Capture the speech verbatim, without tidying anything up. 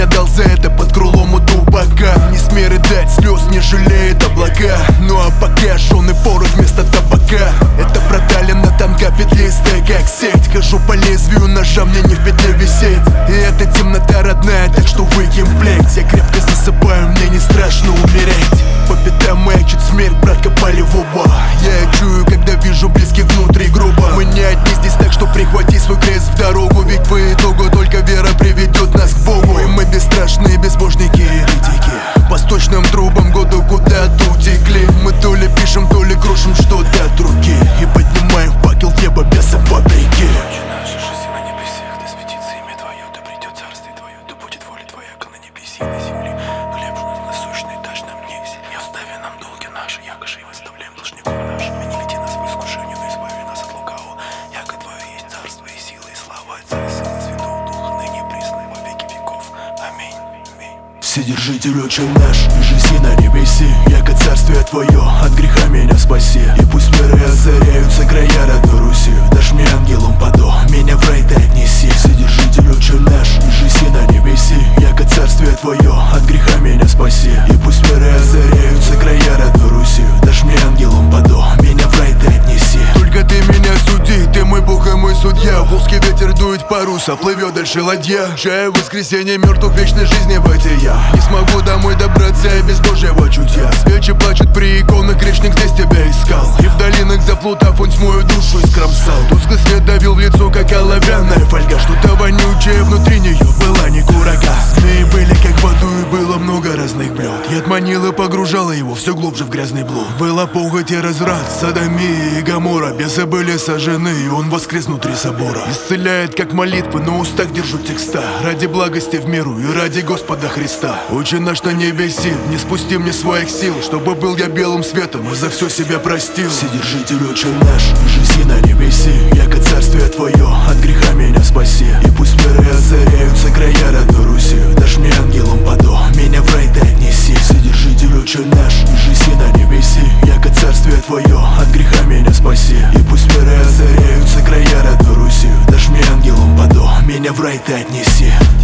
отдал за это под крылом у тупака. Не смей рыдать, слез не жалеет облака. Ну а пока жжёный порох вместо табака. Это проталина танка петлистая как сеть. Хожу по лезвию ножа, мне не в петле висеть. И эта темнота родная, так что выкинь плеть. Я крепко засыпаю, мне не страшно умереть. По пятам маячит смерть, брат, копали в оба. Я чую, когда вижу близких внутри грубо. Мы не одни здесь, так что прихвати свой крест в дорогу. Ведь по итогу только вера приведет нас к Богу. И мы бесстрашные безбожники и еретики. По сточным трубам году куда-то утекли. Мы то ли пишем, то ли крушим что-то от руки. И поднимаем факел в небо беса вопреки. Наша жизнь на небесах, да светится имя Твое, да придет царствие Твое, да будет воля Твоя, как на небесе и на земле. Хлеб же насущный дашь нам днесь, и остави нам долги наши, яко же и выставляем должников нашим. И не веди нас в искушение, но избави нас от лукавого. Яко Твое есть царство и сила, и слава Отца и Сына и Святого Духа, ныне и присно и во веки веков. Аминь. Аминь. Вседержитель, Отче наш, иже на небеси, яко царствие Твое, от греха меня спаси. И пусть миры озаряются края родной Руси. Дашь мне ангелом падо, меня в рай ты отнеси. Вседержитель, Отче наш, иже на небеси, яко царствие Твое, от греха меня спаси. И пусть миры озаряются края родной Руси. Дашь мне ангелом падо, меня в рай ты отнеси. Только ты меня суди, ты мой Бог и мой судья. Волжский ветер дует паруса, плывет дальше ладья. Чая воскресенье мертвых вечной жизни бытия. Не смогу домой добраться и без Божьего чутья. Свечи плачут при иконах, грешник здесь тебя искал. И в долинах заплутав, он мою душу искромсал. Тусклый свет давил в лицо, как оловянная фольга. Что-то вонючее внутри нее была не курага. Змеи были как в аду, и было много разных блюд. Яд манила, погружала его все глубже в грязный блуд. Была похоть и разврат, Содомия и Гоморра. Бесы были сожжены, и он воскрес внутри собора. Исцеляет как молитвы, на устах держу текста. Ради благости в миру и ради Господа Христа. Отче наш на небеси, не спусти мне своих сил, чтобы был я белым светом и за все себя простил. Вседержитель, Отче наш, иже на небеси, яко царствие Твое, от греха меня спаси. И пусть миры озаряются края родной Руси. Дашь мне ангелом падо, меня в рай ты отнеси. Вседержитель, Отче наш, иже на небеси, яко царствие Твое, от греха меня спаси. И пусть миры озаряются края родной Руси. Дашь мне ангелом падо, меня в рай ты отнеси.